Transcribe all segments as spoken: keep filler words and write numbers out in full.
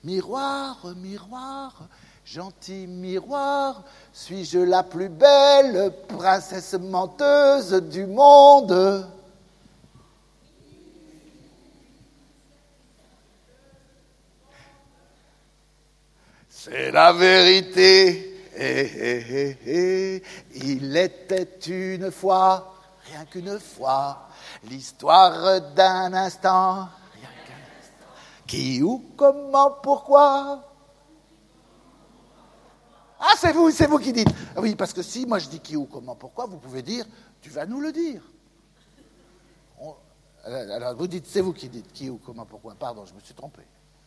Miroir, miroir, gentil miroir, suis-je la plus belle princesse menteuse du monde ? C'est la vérité. Eh, eh, eh, eh. Il était une fois, rien qu'une fois, l'histoire d'un instant, rien qu'un instant. Qui, où, comment, pourquoi ? Ah, c'est vous, c'est vous qui dites. Oui, parce que si moi je dis qui, où, comment, pourquoi, vous pouvez dire, tu vas nous le dire. On, alors vous dites, c'est vous qui dites qui, où, comment, pourquoi. Pardon, je me suis trompé.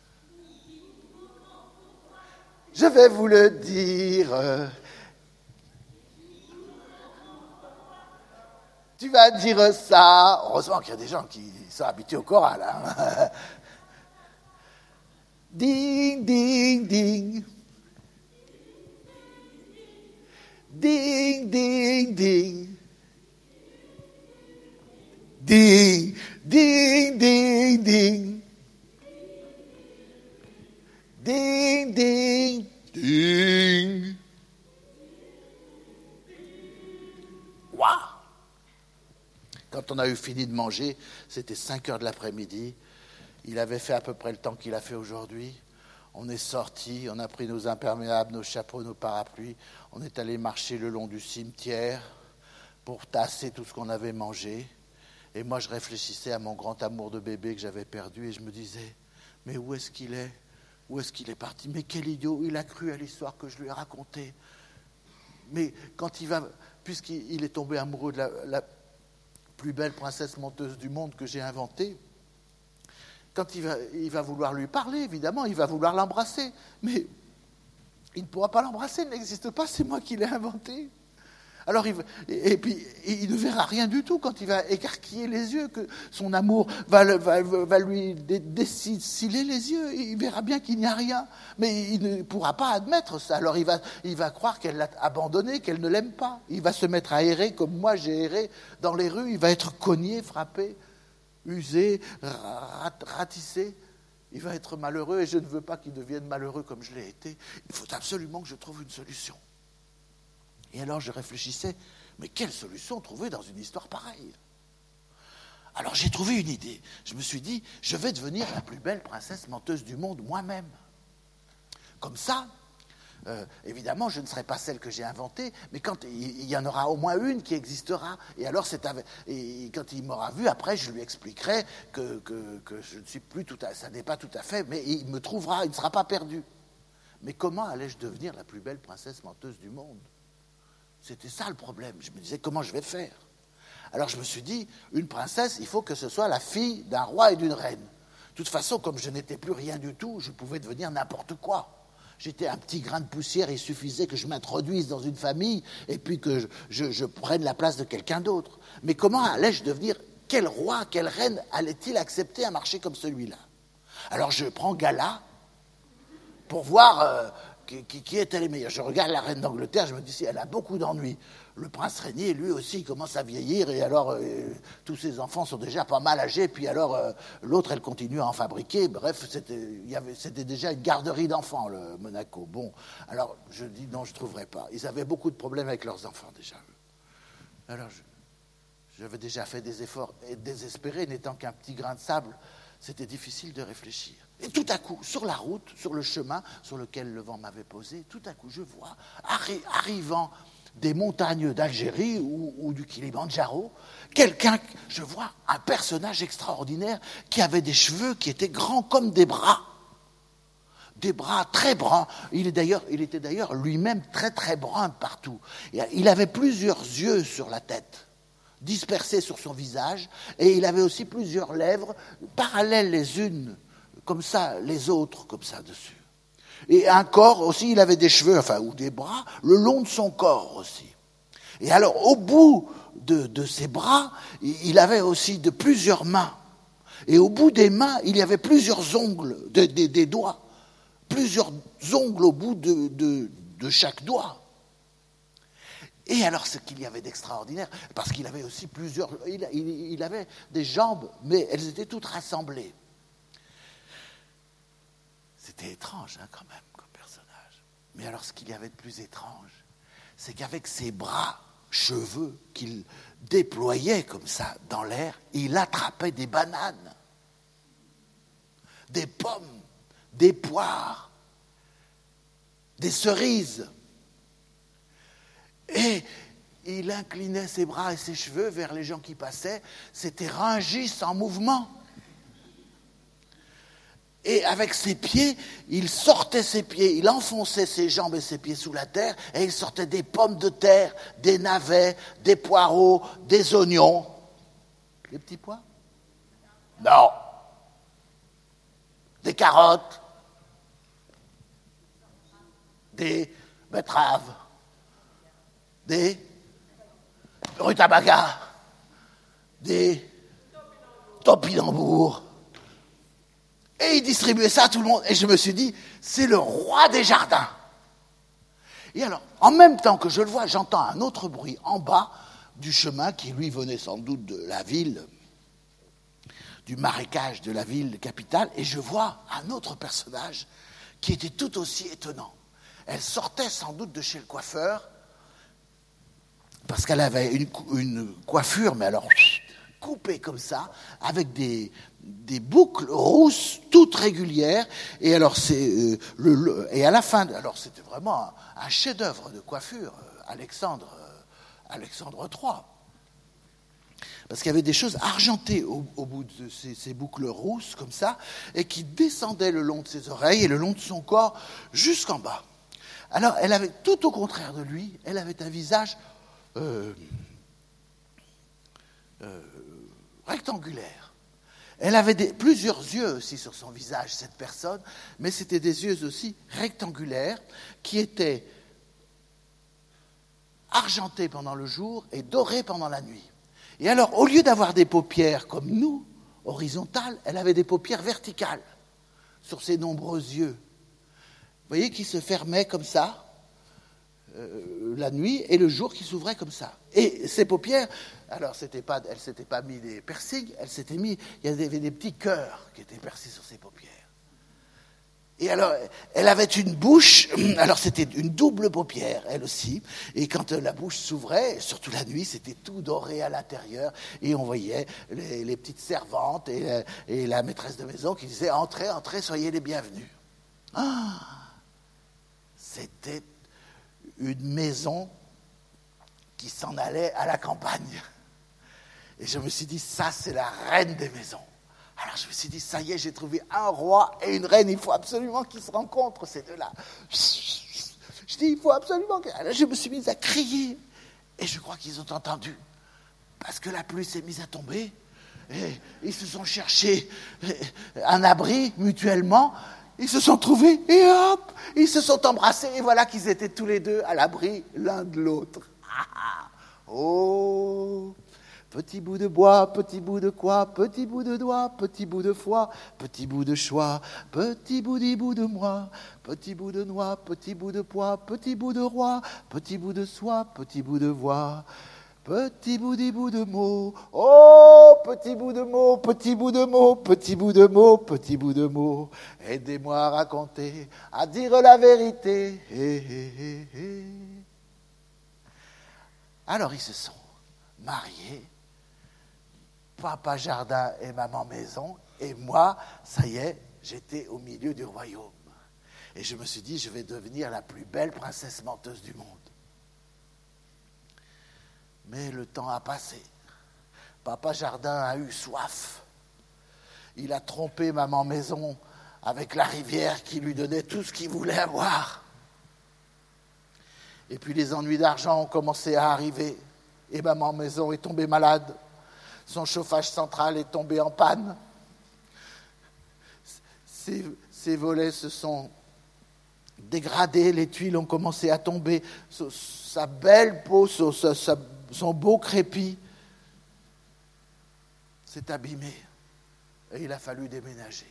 Je vais vous le dire. Tu vas dire ça. Heureusement qu'il y a des gens qui sont habitués au choral. Hein. Ding, ding, ding. Ding, ding, ding. Ding, ding, ding, ding. Ding, ding, ding. Waouh! Quand on a eu fini de manger, c'était cinq heures de l'après-midi. Il avait fait à peu près le temps qu'il a fait aujourd'hui. On est sortis, on a pris nos imperméables, nos chapeaux, nos parapluies. On est allé marcher le long du cimetière pour tasser tout ce qu'on avait mangé. Et moi, je réfléchissais à mon grand amour de bébé que j'avais perdu et je me disais, mais où est-ce qu'il est ? Où est-ce qu'il est parti ? Mais quel idiot, il a cru à l'histoire que je lui ai racontée. Mais quand il va, puisqu'il est tombé amoureux de la, la plus belle princesse menteuse du monde que j'ai inventée, quand il va, il va vouloir lui parler, évidemment, il va vouloir l'embrasser. Mais il ne pourra pas l'embrasser, il n'existe pas, c'est moi qui l'ai inventé. Alors, il, et puis, il ne verra rien du tout quand il va écarquiller les yeux, que son amour va, va, va lui dessiller les yeux. Il verra bien qu'il n'y a rien, mais il ne pourra pas admettre ça. Alors, il va, il va croire qu'elle l'a abandonné, qu'elle ne l'aime pas. Il va se mettre à errer comme moi j'ai erré dans les rues. Il va être cogné, frappé, usé, rat, ratissé. Il va être malheureux et je ne veux pas qu'il devienne malheureux comme je l'ai été. Il faut absolument que je trouve une solution. Et alors je réfléchissais, mais quelle solution trouver dans une histoire pareille ? Alors j'ai trouvé une idée. Je me suis dit, je vais devenir la plus belle princesse menteuse du monde moi-même. Comme ça, euh, évidemment, je ne serai pas celle que j'ai inventée, mais quand il, il y en aura au moins une qui existera. Et alors, c'est avec, et quand il m'aura vu, après, je lui expliquerai que, que, que je ne suis plus tout à, ça n'est pas tout à fait, mais il me trouvera, il ne sera pas perdu. Mais comment allais-je devenir la plus belle princesse menteuse du monde ? C'était ça le problème. Je me disais, comment je vais faire ? Alors je me suis dit, une princesse, il faut que ce soit la fille d'un roi et d'une reine. De toute façon, comme je n'étais plus rien du tout, je pouvais devenir n'importe quoi. J'étais un petit grain de poussière, il suffisait que je m'introduise dans une famille et puis que je, je, je prenne la place de quelqu'un d'autre. Mais comment allais-je devenir, quel roi, quelle reine allait-il accepter un marché comme celui-là ? Alors je prends Gala pour voir... Euh, Qui, qui, qui était les meilleurs. Je regarde la reine d'Angleterre, je me dis, si elle a beaucoup d'ennuis. Le prince régnier, lui aussi, il commence à vieillir, et alors, euh, tous ses enfants sont déjà pas mal âgés, puis alors, euh, l'autre, elle continue à en fabriquer. Bref, c'était, il y avait, c'était déjà une garderie d'enfants, le Monaco. Bon, alors, je dis, non, je ne trouverai pas. Ils avaient beaucoup de problèmes avec leurs enfants, déjà. Alors, je, j'avais déjà fait des efforts, et désespéré, n'étant qu'un petit grain de sable, c'était difficile de réfléchir. Et tout à coup, sur la route, sur le chemin sur lequel le vent m'avait posé, tout à coup, je vois, arri- arrivant des montagnes d'Algérie ou, ou du Kilimandjaro, quelqu'un, je vois un personnage extraordinaire qui avait des cheveux qui étaient grands comme des bras. Des bras très bruns. Il, est d'ailleurs, il était d'ailleurs lui-même très très brun partout. Il avait plusieurs yeux sur la tête, dispersés sur son visage, et il avait aussi plusieurs lèvres, parallèles les unes, comme ça, les autres, comme ça, dessus. Et un corps aussi, il avait des cheveux, enfin, ou des bras, le long de son corps aussi. Et alors, au bout de, de ses bras, il avait aussi de plusieurs mains. Et au bout des mains, il y avait plusieurs ongles, de, de, des doigts. Plusieurs ongles au bout de, de, de chaque doigt. Et alors, ce qu'il y avait d'extraordinaire, parce qu'il avait aussi plusieurs... Il, il, il avait des jambes, mais elles étaient toutes rassemblées. C'était étrange hein, quand même comme personnage. Mais alors ce qu'il y avait de plus étrange, c'est qu'avec ses bras cheveux qu'il déployait comme ça dans l'air, il attrapait des bananes, des pommes, des poires, des cerises. Et il inclinait ses bras et ses cheveux vers les gens qui passaient. C'était Rungis en mouvement. Et avec ses pieds, il sortait ses pieds, il enfonçait ses jambes et ses pieds sous la terre, et il sortait des pommes de terre, des navets, des poireaux, des oignons. Les petits pois ? Non. Des carottes, des betteraves, des rutabagas, des topinambours. Et il distribuait ça à tout le monde. Et je me suis dit, c'est le roi des jardins. Et alors, en même temps que je le vois, j'entends un autre bruit en bas du chemin qui, lui, venait sans doute de la ville, du marécage de la ville capitale. Et je vois un autre personnage qui était tout aussi étonnant. Elle sortait sans doute de chez le coiffeur, parce qu'elle avait une, une coiffure, mais alors coupée comme ça, avec des... des boucles rousses toutes régulières, et alors c'est euh, le, le et à la fin, alors c'était vraiment un, un chef-d'œuvre de coiffure, euh, Alexandre euh, Alexandre trois, parce qu'il y avait des choses argentées au, au bout de ces, ces boucles rousses comme ça, et qui descendaient le long de ses oreilles et le long de son corps jusqu'en bas. Alors elle avait, tout au contraire de lui, elle avait un visage euh, euh, rectangulaire. Elle avait des, plusieurs yeux aussi sur son visage, cette personne, mais c'était des yeux aussi rectangulaires qui étaient argentés pendant le jour et dorés pendant la nuit. Et alors, au lieu d'avoir des paupières comme nous, horizontales, elle avait des paupières verticales sur ses nombreux yeux. Vous voyez, qui se fermaient comme ça, euh, la nuit, et le jour qui s'ouvrait comme ça. Et ses paupières, alors c'était pas, elle ne s'était pas mis des piercings, elle s'était mis, il y avait des petits cœurs qui étaient percés sur ses paupières. Et alors, elle avait une bouche, alors c'était une double paupière, elle aussi, et quand la bouche s'ouvrait, surtout la nuit, c'était tout doré à l'intérieur, et on voyait les, les petites servantes et la, et la maîtresse de maison qui disaient « Entrez, entrez, soyez les bienvenus ». Ah, c'était une maison qui s'en allait à la campagne. Et je me suis dit, ça c'est la reine des maisons. Alors je me suis dit, ça y est, j'ai trouvé un roi et une reine, il faut absolument qu'ils se rencontrent, ces deux-là. Je dis, il faut absolument... Alors je me suis mise à crier, et je crois qu'ils ont entendu, parce que la pluie s'est mise à tomber, et ils se sont cherchés un abri mutuellement, ils se sont trouvés, et hop, ils se sont embrassés, et voilà qu'ils étaient tous les deux à l'abri l'un de l'autre. Oh, petit bout de bois, petit bout de quoi, petit bout de doigt, petit bout de foie, petit bout de choix, petit bout d'hibou de moi, petit bout de noix, petit bout de pois, petit bout de roi, petit bout de soie, petit bout de voix, petit bout d'hibou de mots, oh, petit bout de mots, petit bout de mots, petit bout de mots, petit bout de mots, aidez-moi à raconter, à dire la vérité. Hé, hé, hé, hé. Alors ils se sont mariés, papa jardin et maman maison, et moi, ça y est, j'étais au milieu du royaume. Et je me suis dit, je vais devenir la plus belle princesse menteuse du monde. Mais le temps a passé. Papa jardin a eu soif. Il a trompé maman maison avec la rivière qui lui donnait tout ce qu'il voulait avoir. Et puis les ennuis d'argent ont commencé à arriver. Et maman maison est tombée malade. Son chauffage central est tombé en panne. Ses, ses volets se sont dégradés, les tuiles ont commencé à tomber. Sa belle peau, sa, sa, son beau crépi s'est abîmé. Et il a fallu déménager.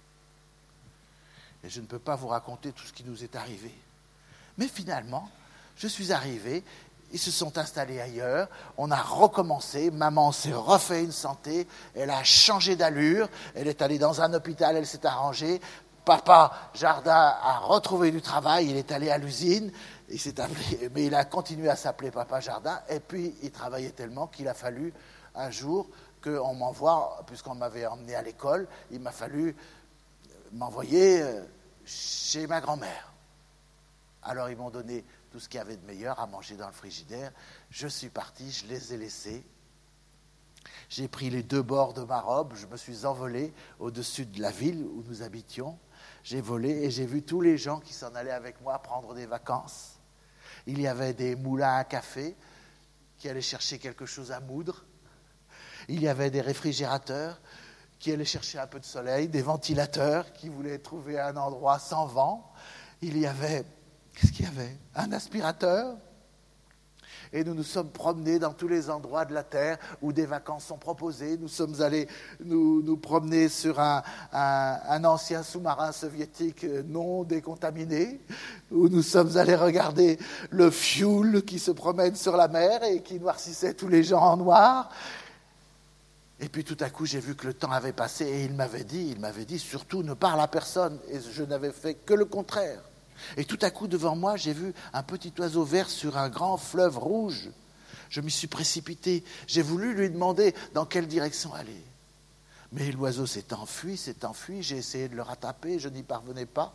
Et je ne peux pas vous raconter tout ce qui nous est arrivé. Mais finalement, je suis arrivé, ils se sont installés ailleurs, on a recommencé, maman s'est refait une santé, elle a changé d'allure, elle est allée dans un hôpital, elle s'est arrangée, Papa Jardin a retrouvé du travail, il est allé à l'usine, il s'est appelé, mais il a continué à s'appeler Papa Jardin, et puis il travaillait tellement qu'il a fallu un jour qu'on m'envoie, puisqu'on m'avait emmené à l'école, il m'a fallu m'envoyer chez ma grand-mère. Alors ils m'ont donné tout ce qu'il y avait de meilleur à manger dans le frigidaire. Je suis parti, je les ai laissés. J'ai pris les deux bords de ma robe, je me suis envolé au-dessus de la ville où nous habitions. J'ai volé et j'ai vu tous les gens qui s'en allaient avec moi prendre des vacances. Il y avait des moulins à café qui allaient chercher quelque chose à moudre. Il y avait des réfrigérateurs qui allaient chercher un peu de soleil, des ventilateurs qui voulaient trouver un endroit sans vent. Il y avait, qu'est-ce qu'il y avait ? Un aspirateur. Et nous nous sommes promenés dans tous les endroits de la Terre où des vacances sont proposées. Nous sommes allés nous, nous promener sur un, un, un ancien sous-marin soviétique non décontaminé, où nous sommes allés regarder le fioul qui se promène sur la mer et qui noircissait tous les gens en noir. Et puis tout à coup, j'ai vu que le temps avait passé et il m'avait dit, il m'avait dit, surtout ne parle à personne. Et je n'avais fait que le contraire. Et tout à coup, devant moi, j'ai vu un petit oiseau vert sur un grand fleuve rouge. Je m'y suis précipité. J'ai voulu lui demander dans quelle direction aller. Mais l'oiseau s'est enfui, s'est enfui. J'ai essayé de le rattraper, je n'y parvenais pas.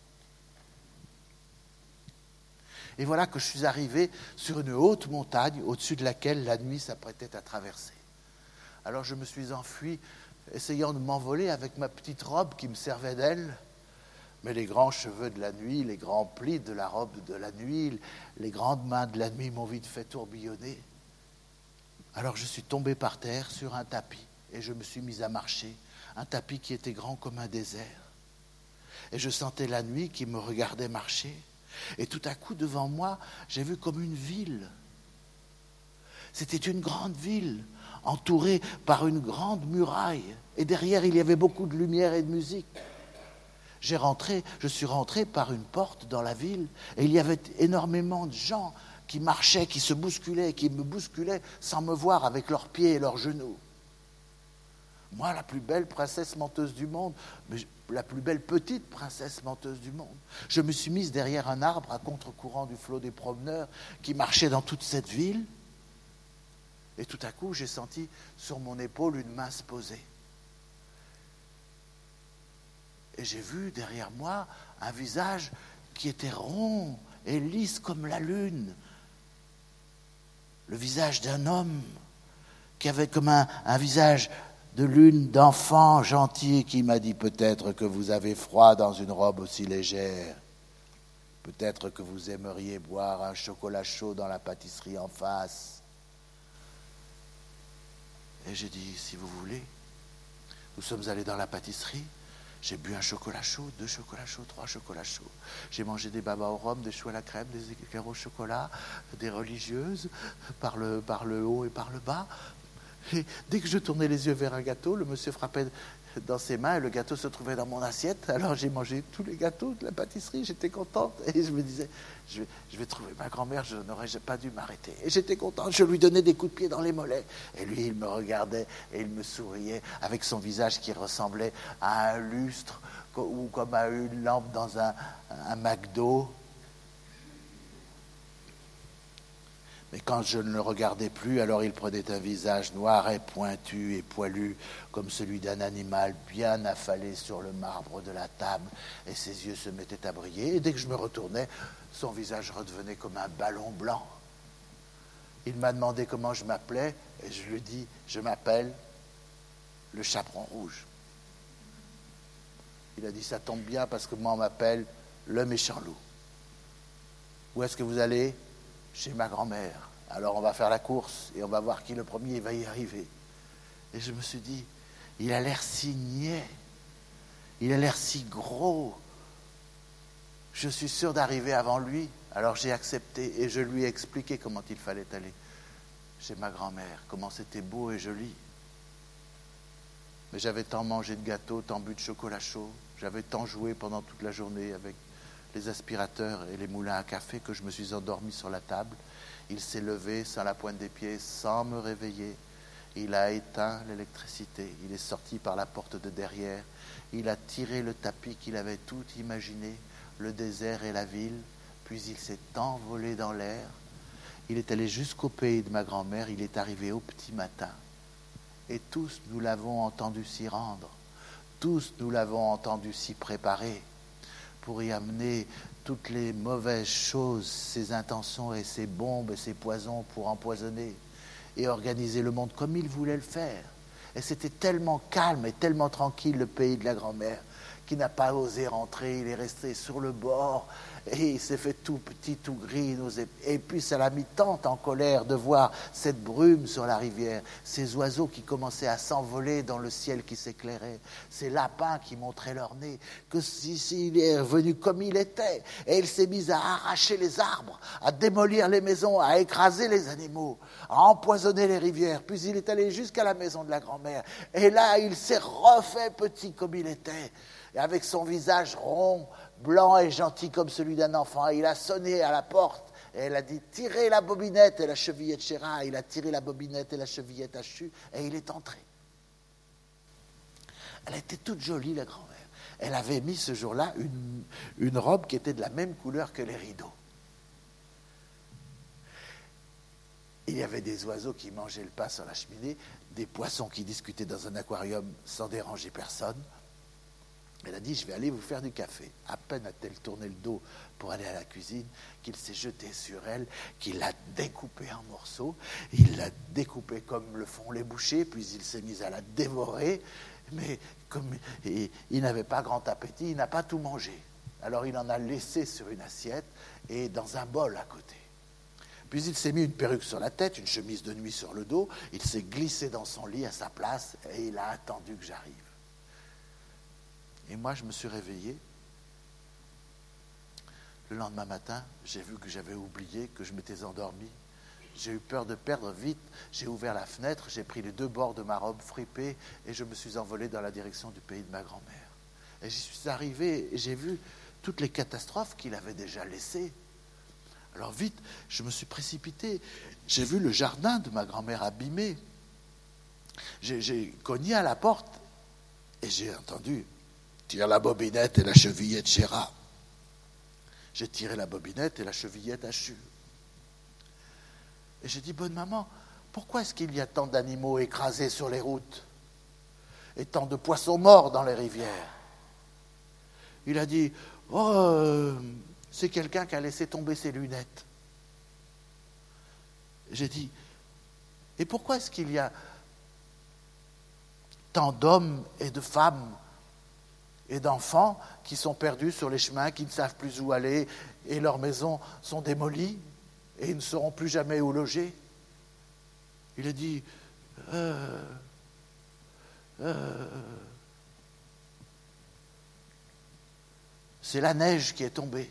Et voilà que je suis arrivé sur une haute montagne au-dessus de laquelle la nuit s'apprêtait à traverser. Alors je me suis enfui, essayant de m'envoler avec ma petite robe qui me servait d'aile. Mais les grands cheveux de la nuit, les grands plis de la robe de la nuit, les grandes mains de la nuit m'ont vite fait tourbillonner. Alors je suis tombé par terre sur un tapis et je me suis mis à marcher, un tapis qui était grand comme un désert. Et je sentais la nuit qui me regardait marcher. Et tout à coup, devant moi, j'ai vu comme une ville. C'était une grande ville, entourée par une grande muraille. Et derrière, il y avait beaucoup de lumière et de musique. J'ai rentré, je suis rentré par une porte dans la ville et il y avait énormément de gens qui marchaient, qui se bousculaient, qui me bousculaient sans me voir avec leurs pieds et leurs genoux. Moi, la plus belle princesse menteuse du monde, mais la plus belle petite princesse menteuse du monde. Je me suis mise derrière un arbre à contre-courant du flot des promeneurs qui marchaient dans toute cette ville. Et tout à coup, j'ai senti sur mon épaule une main se poser. Et j'ai vu derrière moi un visage qui était rond et lisse comme la lune. Le visage d'un homme qui avait comme un, un visage de lune d'enfant gentil qui m'a dit « Peut-être que vous avez froid dans une robe aussi légère. Peut-être que vous aimeriez boire un chocolat chaud dans la pâtisserie en face. » Et j'ai dit « Si vous voulez. » Nous sommes allés dans la pâtisserie. J'ai bu un chocolat chaud, deux chocolats chauds, trois chocolats chauds. J'ai mangé des babas au rhum, des choux à la crème, des éclairs au chocolat, des religieuses, par le, par le haut et par le bas. Et dès que je tournais les yeux vers un gâteau, le monsieur frappait dans ses mains et le gâteau se trouvait dans mon assiette. Alors j'ai mangé tous les gâteaux de la pâtisserie, j'étais contente. Et je me disais, je vais, je vais trouver ma grand-mère, je n'aurais pas dû m'arrêter. Et j'étais contente, je lui donnais des coups de pied dans les mollets. Et lui, il me regardait et il me souriait avec son visage qui ressemblait à un lustre ou comme à une lampe dans un, un McDo. Mais quand je ne le regardais plus, alors il prenait un visage noir et pointu et poilu, comme celui d'un animal bien affalé sur le marbre de la table, et ses yeux se mettaient à briller. Et dès que je me retournais, son visage redevenait comme un ballon blanc. Il m'a demandé comment je m'appelais, et je lui dis, je m'appelle le chaperon rouge. Il a dit, ça tombe bien parce que moi on m'appelle le méchant loup. Où est-ce que vous allez ? Chez ma grand-mère. Alors on va faire la course et on va voir qui le premier va y arriver. Et je me suis dit, il a l'air si niais, il a l'air si gros. Je suis sûr d'arriver avant lui. Alors j'ai accepté et je lui ai expliqué comment il fallait aller chez ma grand-mère, comment c'était beau et joli. Mais j'avais tant mangé de gâteaux, tant bu de chocolat chaud, j'avais tant joué pendant toute la journée avec les aspirateurs et les moulins à café que je me suis endormi sur la table. Il s'est levé sans la pointe des pieds, sans me réveiller. Il a éteint l'électricité. Il est sorti par la porte de derrière. Il a tiré le tapis qu'il avait tout imaginé, le désert et la ville. Puis il s'est envolé dans l'air. Il est allé jusqu'au pays de ma grand-mère. Il est arrivé au petit matin. Et tous, nous l'avons entendu s'y rendre. Tous, nous l'avons entendu s'y préparer pour y amener toutes les mauvaises choses, ses intentions et ses bombes et ses poisons pour empoisonner et organiser le monde comme il voulait le faire. Et c'était tellement calme et tellement tranquille, le pays de la grand-mère, qu'il n'a pas osé rentrer. Il est resté sur le bord et il s'est fait tout petit, tout gris. Et puis ça l'a mis tant en colère de voir cette brume sur la rivière, ces oiseaux qui commençaient à s'envoler dans le ciel qui s'éclairait, ces lapins qui montraient leur nez, que si, si il est revenu comme il était. Et il s'est mis à arracher les arbres, à démolir les maisons, à écraser les animaux, à empoisonner les rivières. Puis il est allé jusqu'à la maison de la grand-mère. Et là, il s'est refait petit comme il était. Et avec son visage rond, blanc et gentil comme celui d'un enfant, il a sonné à la porte et elle a dit « Tirez la bobinette » et la chevillette chéra. Il a tiré la bobinette et la chevillette hachue et il est entré. Elle était toute jolie, la grand-mère. Elle avait mis ce jour-là une, une robe qui était de la même couleur que les rideaux. Il y avait des oiseaux qui mangeaient le pain sur la cheminée, des poissons qui discutaient dans un aquarium sans déranger personne. Elle a dit, je vais aller vous faire du café. À peine a-t-elle tourné le dos pour aller à la cuisine, qu'il s'est jeté sur elle, qu'il l'a découpée en morceaux. Il l'a découpée comme le font les bouchers, puis il s'est mis à la dévorer. Mais comme il, il n'avait pas grand appétit, il n'a pas tout mangé. Alors il en a laissé sur une assiette et dans un bol à côté. Puis il s'est mis une perruque sur la tête, une chemise de nuit sur le dos. Il s'est glissé dans son lit à sa place et il a attendu que j'arrive. Et moi, je me suis réveillé. Le lendemain matin, j'ai vu que j'avais oublié, que je m'étais endormi. J'ai eu peur de perdre vite. J'ai ouvert la fenêtre, j'ai pris les deux bords de ma robe fripée et je me suis envolé dans la direction du pays de ma grand-mère. Et j'y suis arrivé et j'ai vu toutes les catastrophes qu'il avait déjà laissées. Alors vite, je me suis précipité. J'ai vu le jardin de ma grand-mère abîmé. J'ai, j'ai cogné à la porte et j'ai entendu... Tire la bobinette et la chevillette chéra. J'ai tiré la bobinette et la chevillette hachue. Et j'ai dit, bonne maman, pourquoi est-ce qu'il y a tant d'animaux écrasés sur les routes et tant de poissons morts dans les rivières? Il a dit, oh, euh, c'est quelqu'un qui a laissé tomber ses lunettes. J'ai dit, et pourquoi est-ce qu'il y a tant d'hommes et de femmes et d'enfants qui sont perdus sur les chemins, qui ne savent plus où aller, et leurs maisons sont démolies, et ils ne sauront plus jamais où loger? Il a dit, euh, euh, c'est la neige qui est tombée.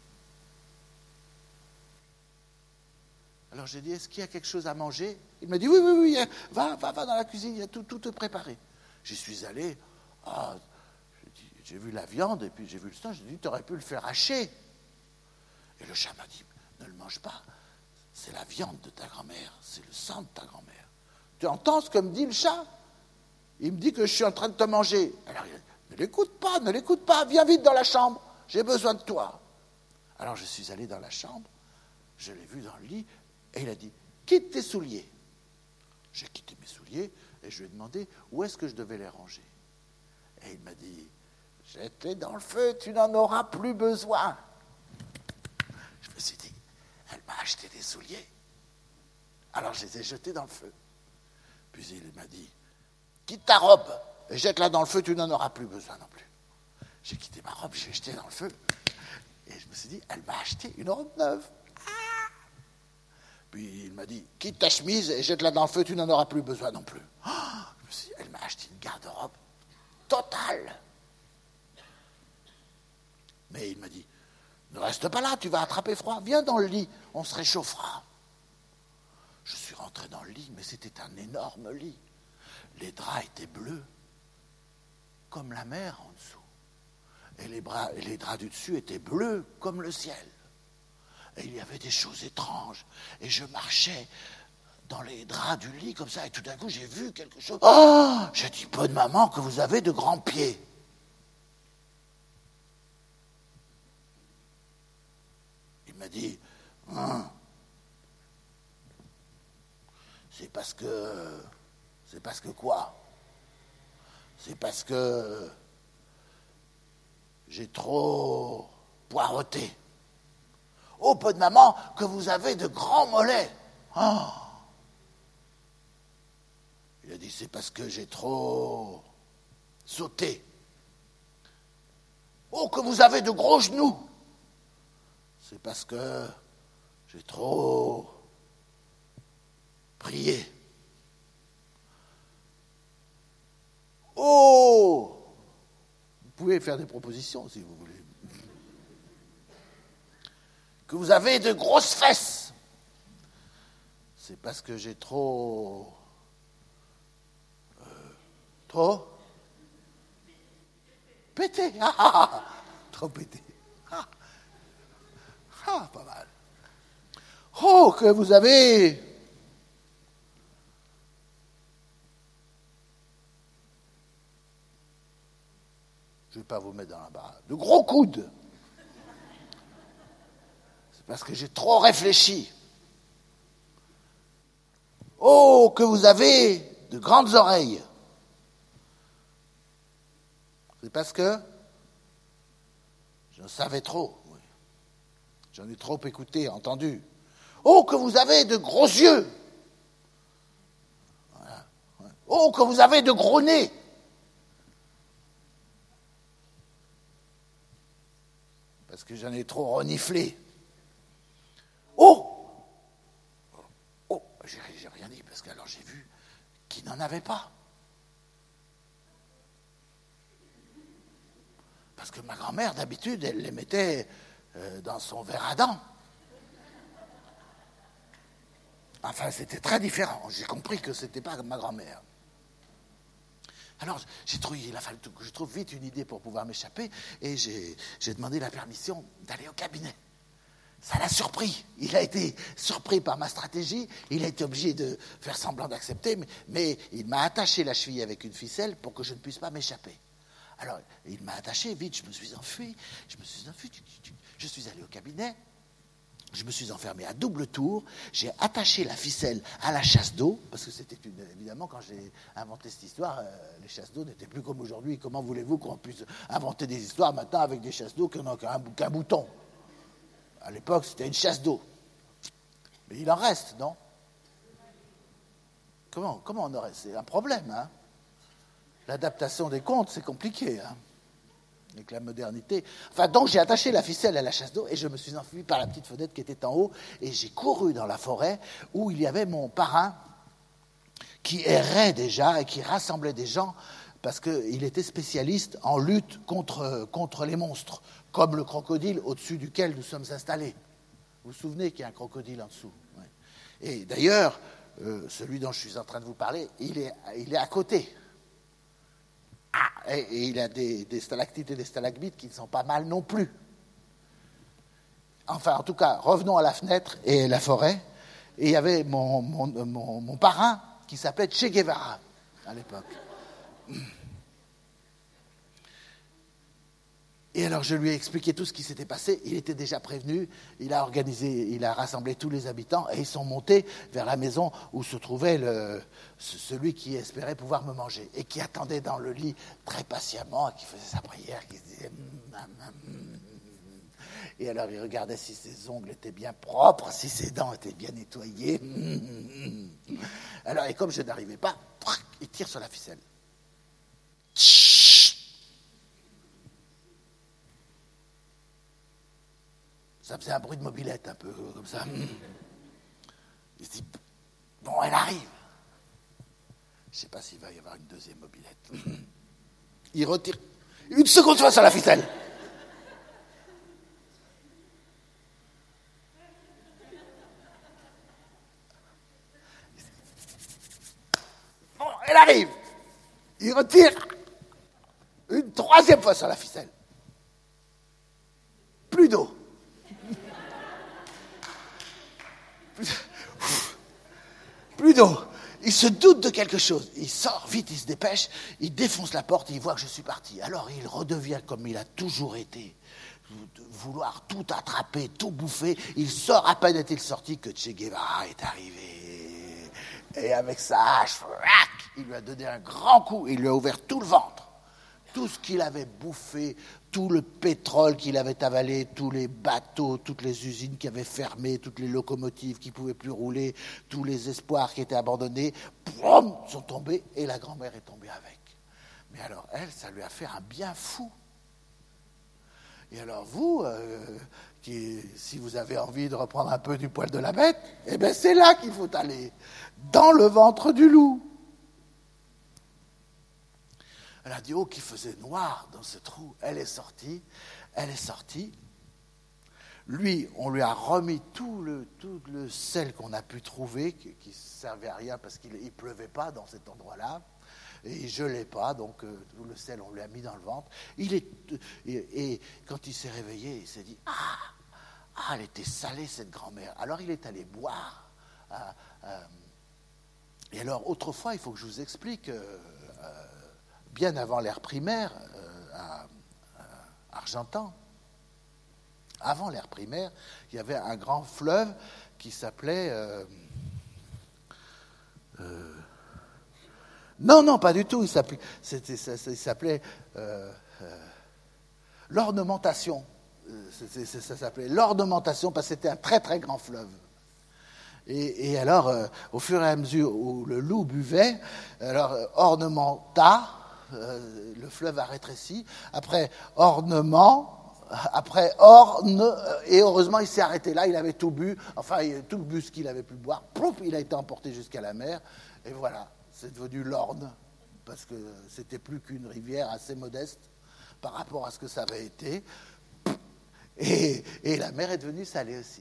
Alors j'ai dit, est-ce qu'il y a quelque chose à manger? Il m'a dit, oui, oui, oui, va, va, va dans la cuisine, il y a tout, tout préparé. J'y suis allé, ah, j'ai vu la viande et puis j'ai vu le sang, j'ai dit, tu aurais pu le faire hacher. Et le chat m'a dit, ne le mange pas, c'est la viande de ta grand-mère, c'est le sang de ta grand-mère. Tu entends ce que me dit le chat? Il me dit que je suis en train de te manger. Alors il a dit, ne l'écoute pas, ne l'écoute pas, viens vite dans la chambre, j'ai besoin de toi. Alors je suis allé dans la chambre, je l'ai vu dans le lit, et il a dit, quitte tes souliers. J'ai quitté mes souliers et je lui ai demandé où est-ce que je devais les ranger. Et il m'a dit, jette-les dans le feu, tu n'en auras plus besoin. Je me suis dit, elle m'a acheté des souliers. Alors je les ai jetés dans le feu. Puis il m'a dit, quitte ta robe et jette-la dans le feu, tu n'en auras plus besoin non plus. J'ai quitté ma robe, j'ai jeté dans le feu. Et je me suis dit, elle m'a acheté une robe neuve. Ah. Puis il m'a dit, quitte ta chemise et jette-la dans le feu, tu n'en auras plus besoin non plus. Oh, je me suis dit, elle m'a acheté une garde-robe totale. Mais il m'a dit, ne reste pas là, tu vas attraper froid, viens dans le lit, on se réchauffera. Je suis rentré dans le lit, mais c'était un énorme lit. Les draps étaient bleus, comme la mer en dessous. Et les, bras, et les draps du dessus étaient bleus, comme le ciel. Et il y avait des choses étranges. Et je marchais dans les draps du lit comme ça, et tout d'un coup j'ai vu quelque chose. Oh, j'ai dit, bonne maman, que vous avez de grands pieds. Il m'a dit, hum, c'est parce que, c'est parce que quoi? C'est parce que j'ai trop poireauté. Oh, bonne maman, que vous avez de grands mollets. Oh. Il a dit, c'est parce que j'ai trop sauté. Oh, que vous avez de gros genoux. C'est parce que j'ai trop prié. Oh, vous pouvez faire des propositions si vous voulez. Que vous avez de grosses fesses. C'est parce que j'ai trop... Euh, trop pété. Ah, ah, ah, trop pété. Ah, ah, pas mal. Oh, que vous avez... Je ne vais pas vous mettre dans la barre. De gros coudes. C'est parce que j'ai trop réfléchi. Oh, que vous avez de grandes oreilles. C'est parce que je savais trop. Oui. J'en ai trop écouté, entendu. Oh, que vous avez de gros yeux. Voilà. Ouais. Oh, que vous avez de gros nez. Parce que j'en ai trop reniflé. Oh, oh, j'ai, j'ai rien dit, parce que alors j'ai vu qu'il n'en avait pas. Parce que ma grand-mère, d'habitude, elle les mettait euh, dans son verre à dents. Enfin, c'était très différent. J'ai compris que c'était pas ma grand-mère. Alors, j'ai trouvé, il a fallu que je trouve vite une idée pour pouvoir m'échapper, et j'ai, j'ai demandé la permission d'aller au cabinet. Ça l'a surpris. Il a été surpris par ma stratégie. Il a été obligé de faire semblant d'accepter, mais, mais il m'a attaché la cheville avec une ficelle pour que je ne puisse pas m'échapper. Alors, il m'a attaché vite, je me suis enfui, je me suis enfui, je suis allé au cabinet. Je me suis enfermé à double tour, j'ai attaché la ficelle à la chasse d'eau, parce que c'était une, évidemment, quand j'ai inventé cette histoire, euh, les chasses d'eau n'étaient plus comme aujourd'hui. Comment voulez-vous qu'on puisse inventer des histoires maintenant avec des chasses d'eau qui n'ont qu'un, qu'un bouton? À l'époque, c'était une chasse d'eau. Mais il en reste, non? Comment, comment on aurait? C'est un problème, hein? L'adaptation des contes, c'est compliqué, hein? Avec la modernité. Enfin, donc j'ai attaché la ficelle à la chasse d'eau et je me suis enfui par la petite fenêtre qui était en haut et j'ai couru dans la forêt où il y avait mon parrain qui errait déjà et qui rassemblait des gens parce qu'il était spécialiste en lutte contre, contre les monstres, comme le crocodile au-dessus duquel nous sommes installés. Vous vous souvenez qu'il y a un crocodile en dessous? Ouais. Et d'ailleurs, euh, celui dont je suis en train de vous parler, il est, il est à côté. Ah, et, et il a des, des stalactites et des stalagmites qui ne sont pas mal non plus. Enfin, en tout cas, revenons à la fenêtre et la forêt. Et il y avait mon, mon, mon, mon parrain qui s'appelait Che Guevara à l'époque. Et alors je lui ai expliqué tout ce qui s'était passé. Il était déjà prévenu. Il a organisé, il a rassemblé tous les habitants et ils sont montés vers la maison où se trouvait le, celui qui espérait pouvoir me manger et qui attendait dans le lit très patiemment, qui faisait sa prière, qui se disait. Et alors il regardait si ses ongles étaient bien propres, si ses dents étaient bien nettoyées. Alors et comme je n'arrivais pas, il tire sur la ficelle. Ça faisait un bruit de mobilette, un peu comme ça. Il se dit, bon, elle arrive. Je ne sais pas s'il va y avoir une deuxième mobilette. Il retire une seconde fois sur la ficelle. Bon, elle arrive. Il retire une troisième fois sur la ficelle. Plus d'eau. Plus plus d'eau. Il se doute de quelque chose. Il sort vite, il se dépêche, il défonce la porte et il voit que je suis parti. Alors il redevient comme il a toujours été, vouloir tout attraper, tout bouffer. Il sort, à peine est-il sorti que Che Guevara est arrivé. Et avec sa hache, il lui a donné un grand coup et il lui a ouvert tout le ventre. Tout ce qu'il avait bouffé, tout le pétrole qu'il avait avalé, tous les bateaux, toutes les usines qui avaient fermé, toutes les locomotives qui ne pouvaient plus rouler, tous les espoirs qui étaient abandonnés, boum, sont tombés et la grand-mère est tombée avec. Mais alors elle, ça lui a fait un bien fou. Et alors vous, euh, qui, si vous avez envie de reprendre un peu du poil de la bête, eh bien c'est là qu'il faut aller, dans le ventre du loup. Elle a dit, oh, qu'il faisait noir dans ce trou. Elle est sortie, elle est sortie. Lui, on lui a remis tout le, tout le sel qu'on a pu trouver, qui ne servait à rien parce qu'il ne pleuvait pas dans cet endroit-là. Et il ne gelait pas, donc euh, tout le sel, on lui a mis dans le ventre. Il est, et, et quand il s'est réveillé, il s'est dit, ah, ah, elle était salée, cette grand-mère. Alors il est allé boire. Euh, euh, et alors, autrefois, il faut que je vous explique... Euh, bien avant l'ère primaire, euh, à, à Argentan, avant l'ère primaire, il y avait un grand fleuve qui s'appelait... Euh, euh, non, non, pas du tout, il s'appelait, c'était, ça, ça, il s'appelait euh, euh, l'ornementation. C'est, c'est, ça s'appelait l'ornementation parce que c'était un très très grand fleuve. Et, et alors, euh, au fur et à mesure où le loup buvait, alors euh, ornementa, Euh, le fleuve a rétréci, après ornement, après orne, et heureusement il s'est arrêté là, il avait tout bu, enfin il, tout bu ce qu'il avait pu boire, plouf, il a été emporté jusqu'à la mer, et voilà, c'est devenu l'Orne, parce que c'était plus qu'une rivière assez modeste par rapport à ce que ça avait été, et, et la mer est devenue salée aussi.